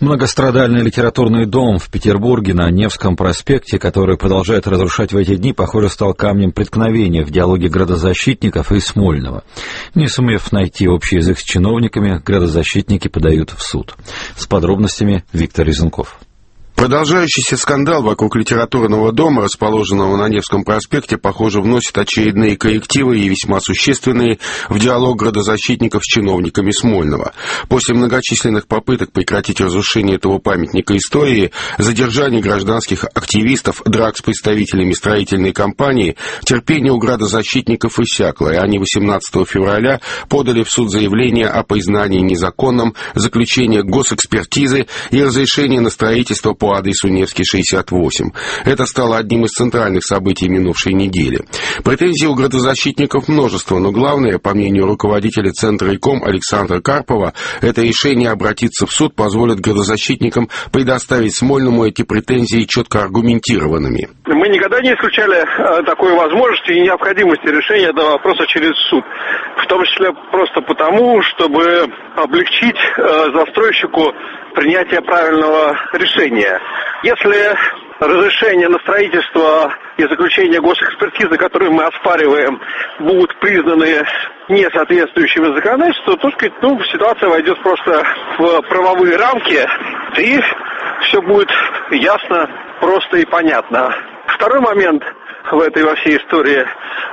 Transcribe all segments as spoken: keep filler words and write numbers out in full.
Многострадальный литературный дом в Петербурге на Невском проспекте, который продолжает разрушать в эти дни, похоже, стал камнем преткновения в диалоге градозащитников и Смольного. Не сумев найти общий язык с чиновниками, градозащитники подают в суд. С подробностями Виктор Резунков. Продолжающийся скандал вокруг литературного дома, расположенного на Невском проспекте, похоже, вносит очередные коррективы и весьма существенные в диалог градозащитников с чиновниками Смольного. После многочисленных попыток прекратить разрушение этого памятника истории, задержания гражданских активистов, драк с представителями строительной компании, терпение у градозащитников иссякло, и они восемнадцатого февраля подали в суд заявление о признании незаконным заключения госэкспертизы и разрешения на строительство по адресу Невский, шестьдесят восемь. Это стало одним из центральных событий минувшей недели. Претензий у градозащитников множество, но главное, по мнению руководителя Центра ИКОМ Александра Карпова, это решение обратиться в суд позволит градозащитникам предоставить Смольному эти претензии четко аргументированными. Мы никогда не исключали такой возможности и необходимости решения этого вопроса через суд. В том числе просто потому, чтобы облегчить застройщику принятие правильного решения. Если разрешение на строительство и заключение госэкспертизы, которые мы оспариваем, будут признаны несоответствующими законодательству, то, сказать, ну, ситуация войдет просто в правовые рамки, и все будет ясно, просто и понятно. Второй момент в этой во всей истории: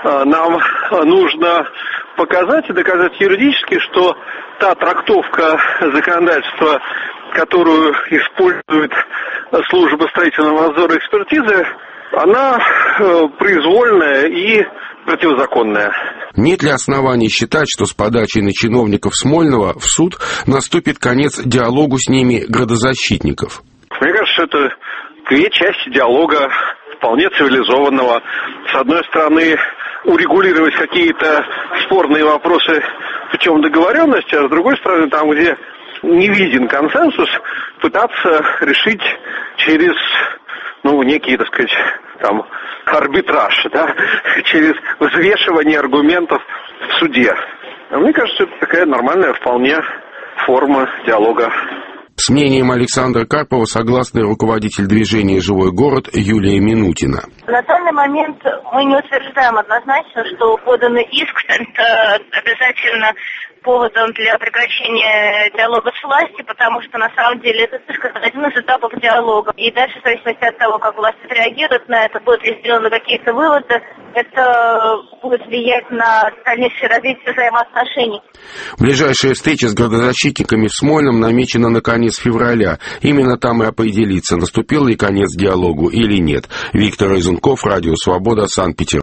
нам нужно показать и доказать юридически, что та трактовка законодательства, которую использует служба строительного надзора и экспертизы, она э, произвольная и противозаконная. Нет ли оснований считать, что с подачей на чиновников Смольного в суд наступит конец диалогу с ними градозащитников? Мне кажется, это две части диалога, вполне цивилизованного. С одной стороны, урегулировать какие-то спорные вопросы путем договоренности, а с другой стороны, там, где не виден консенсус, пытаться решить через, ну, некий, так сказать, там, арбитраж, да, через взвешивание аргументов в суде. Мне кажется, это такая нормальная вполне форма диалога. С мнением Александра Карпова согласна руководитель движения «Живой город» Юлия Минутина. На данный момент мы не утверждаем однозначно, что поданный иск это обязательно поводом для прекращения диалога с властью, потому что на самом деле это только один из этапов диалога. И дальше, в зависимости от того, как власть отреагирует на это, будут ли сделаны какие-то выводы, это будет влиять на дальнейшее развитие взаимоотношений. Ближайшая встреча с градозащитниками в Смольном намечена на конец февраля. Именно там и определится, наступил ли конец диалогу или нет. Виктор Резунков, Радио Свобода, Санкт-Петербург.